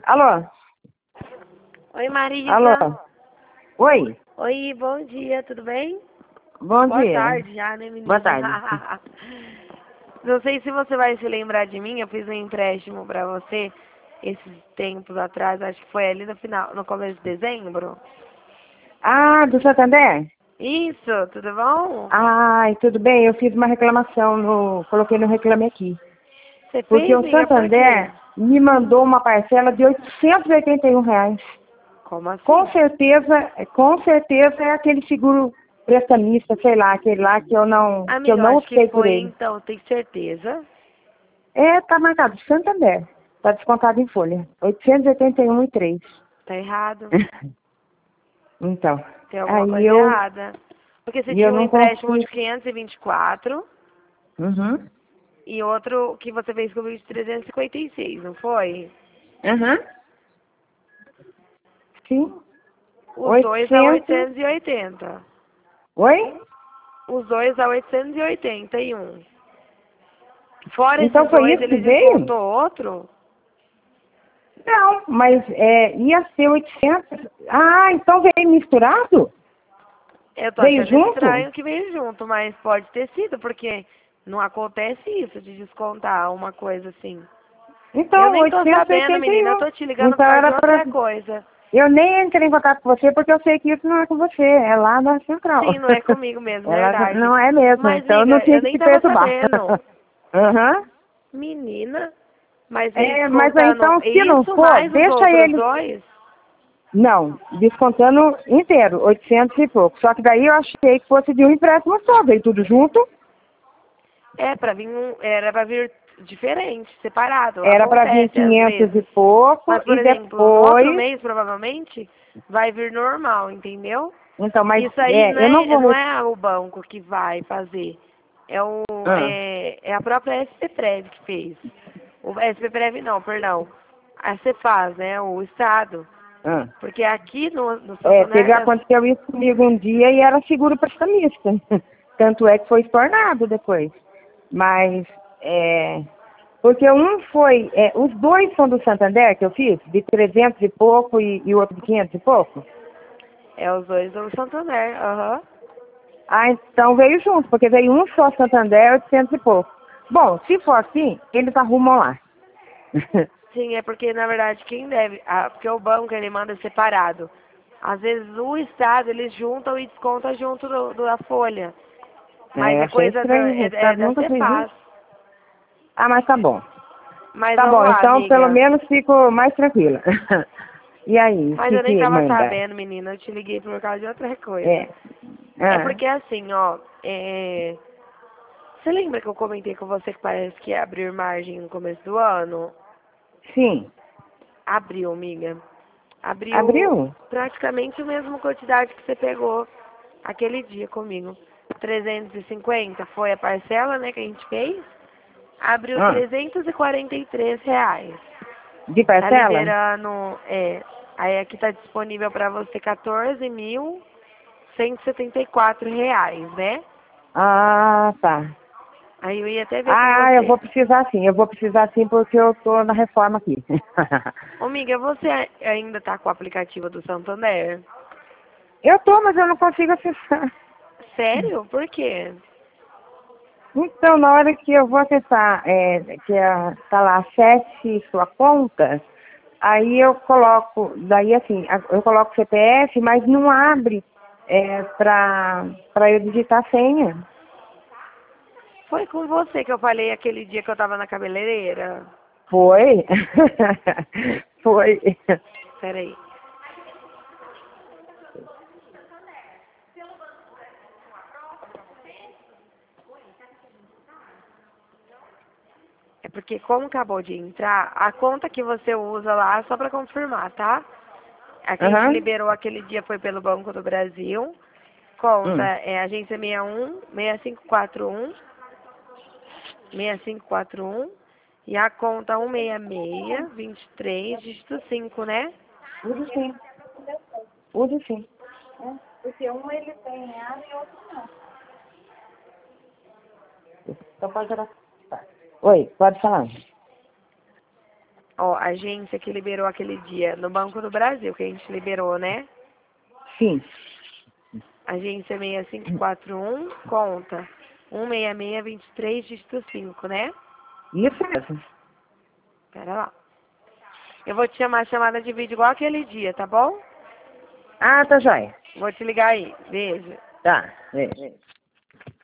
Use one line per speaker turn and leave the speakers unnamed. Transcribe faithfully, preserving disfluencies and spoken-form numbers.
Alô?
Oi, Marisa.
Alô? Oi?
Oi, bom dia, tudo bem?
Bom
Boa
dia.
tarde já, né, menina?
Boa tarde.
Não sei se você vai se lembrar de mim, eu fiz um empréstimo pra você esses tempos atrás, acho que foi ali no final, no começo de dezembro.
Ah, do Santander?
Isso, tudo bom?
Ai, tudo bem, eu fiz uma reclamação, no, coloquei no Reclame Aqui.
Você
Porque
fez,
o
amiga, por
Santander
quê?
me mandou uma parcela de oitocentos e oitenta e um reais.
Como assim?
Com certeza, com certeza é aquele seguro prestamista, sei lá, aquele lá que eu não, que eu
Amiga, eu
não
acho que
optei por
foi
ele.
então, tem certeza?
É, tá marcado, Santander. Tá descontado em folha. oitocentos e oitenta e um e três.
Tá errado.
Então,
Tem alguma
aí
coisa
eu,
errada. Porque você
e eu
tinha um
não
empréstimo
consigo.
de quinhentos e vinte e quatro
Uhum.
e outro que você fez comigo de trezentos e cinquenta e seis, não foi?
Uhum. Sim.
Os dois a
oitocentos.
oitocentos e oitenta.
Oi?
Os dois a oitocentos e oitenta e um. Fora
Então
esses
foi
dois,
isso que
ele
veio?
descontou outro?
Não, mas é, ia ser oitocentos. Ah, então veio misturado?
Eu tô
Veio
achando
junto?
estranho que veio junto, mas pode ter sido, porque não acontece isso de descontar uma coisa assim. Eu
Então,
nem tô sabendo, menina, eu
oitocentos e oitenta e um.
tô te ligando por
Então
causa de
era para.
outra coisa.
Eu nem entrei em contato com você porque eu sei que isso não é com você, é lá na central.
Sim, não é comigo mesmo,
Ela
verdade.
não é mesmo,
Mas,
então eu não
amiga,
tinha
eu
que
nem
te
tava
perturbar.
sabendo.
Aham.
Menina, mas veio
É, mas aí,
descontando
então, se não
isso
for,
mais os
deixa
outros
ele.
dois?
Não, descontando inteiro, oitocentos e pouco. Só que daí eu achei que fosse de um empréstimo só, veio tudo junto.
É, pra vir um, era pra vir diferente, separado.
Era para vir
Acontece às
quinhentos e
vezes.
pouco
Mas, por
e
exemplo, no outro
depois.
mês, provavelmente, vai vir normal, entendeu?
Então, mas
Isso aí não
é, eu não
é,
vou.
não
re-
é o banco que vai fazer. É, o,
Ah,
é, é a própria S P Prev que fez. O S P Prev não, perdão. A Cefaz, né? O Estado.
ah.
Porque aqui no, no
É,
Santander
teve,
tá.
aconteceu isso comigo um dia e era seguro prestamista. Tanto é que foi estornado depois. Mas, é, porque um foi, é, os dois são do Santander que eu fiz, de trezentos e pouco e, e o outro de quinhentos e pouco.
É os dois do Santander, aham.
Ah, então veio junto, porque veio um só Santander, oitocentos e pouco. Bom, se for assim, eles arrumam lá.
Sim, é porque na verdade quem deve. Ah, porque o banco ele manda separado. Às vezes o Estado eles juntam e descontam junto do, do- da folha. Mas
É,
é
achei
coisa da,
estranho, o
é, é
Estado
da
nunca fez
Cefaz.
isso. Ah, mas tá bom.
Mas
Tá
vamos
bom,
lá,
então pelo
amiga.
menos fico mais tranquila. E aí, o
Mas
que
eu nem
que
tava
manda?
sabendo, menina. Eu te liguei por causa de outra coisa.
É.
É
Ah,
porque assim, ó. É... Você lembra que eu comentei com você que parece que ia abrir margem no começo do ano?
sim.
Abriu, amiga. Abriu
Abriu?
praticamente a mesma quantidade que você pegou aquele dia comigo. trezentos e cinquenta foi a parcela, né, que a gente fez. Abriu
Ah,
trezentos e quarenta e três reais.
de
Tá
parcela?
liberando, é, aí aqui tá disponível para você quatorze mil cento e setenta e quatro reais, né?
Ah, tá.
Aí eu ia até ver com
Ah, eu
você.
vou precisar sim, eu vou precisar sim porque eu tô na reforma aqui.
Ô, amiga, você a- ainda tá com o aplicativo do Santander?
Eu tô, mas eu não consigo acessar.
Sério? Por quê?
Então, na hora que eu vou acessar, é, que é, tá lá, acesse sua conta, aí eu coloco, daí assim, a- eu coloco C P F, mas não abre é, pra, pra eu digitar a senha.
Foi com você que eu falei aquele dia que eu tava na cabeleireira?
Foi? Foi.
Peraí. É porque como acabou de entrar, a conta que você usa lá, só pra confirmar, tá? A que a gente
Aham.
liberou aquele dia foi pelo Banco do Brasil. Conta
Hum.
é agência sessenta e um, seis cinco quatro um, seis cinco quatro um. E a conta cento e sessenta e seis, vinte e três, dígito cinco, né?
Uso sim. Uso sim. Então pode gerar. Oi, pode falar.
Ó, a agência que liberou aquele dia no Banco do Brasil, que a gente liberou, né?
Sim.
Agência seis cinco quatro um, conta um seis seis dois três, dígito cinco, né?
Isso mesmo.
Pera lá. Eu vou te chamar chamada de vídeo igual aquele dia, tá bom?
Ah, tá joia.
Vou te ligar aí. Beijo.
Tá. É, é.